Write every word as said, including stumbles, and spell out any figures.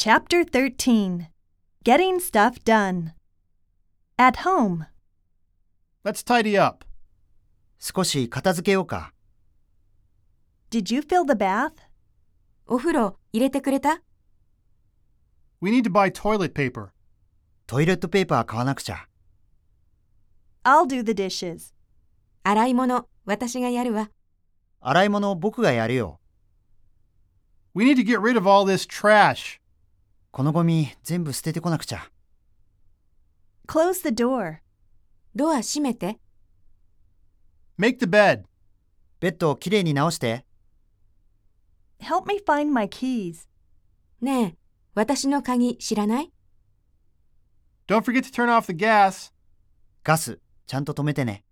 Chapter thirteen. Getting Stuff Done. At home. Let's tidy up. 少し片付けようか。 Did you fill the bath? お風呂入れてくれた？ We need to buy toilet paper. トイレットペーパー買わなくちゃ。 I'll do the dishes. 洗い物、私がやるわ。 洗い物僕がやるよ。 We need to get rid of all this trash. このゴミ全部捨ててこなくちゃ。 Close the door. ドア閉めて。 Make the bed. ベッドをきれいに直して。 Help me find my keys. ねえ、私の鍵知らない？ Don't forget to turn off the gas. ガスちゃんと止めてね。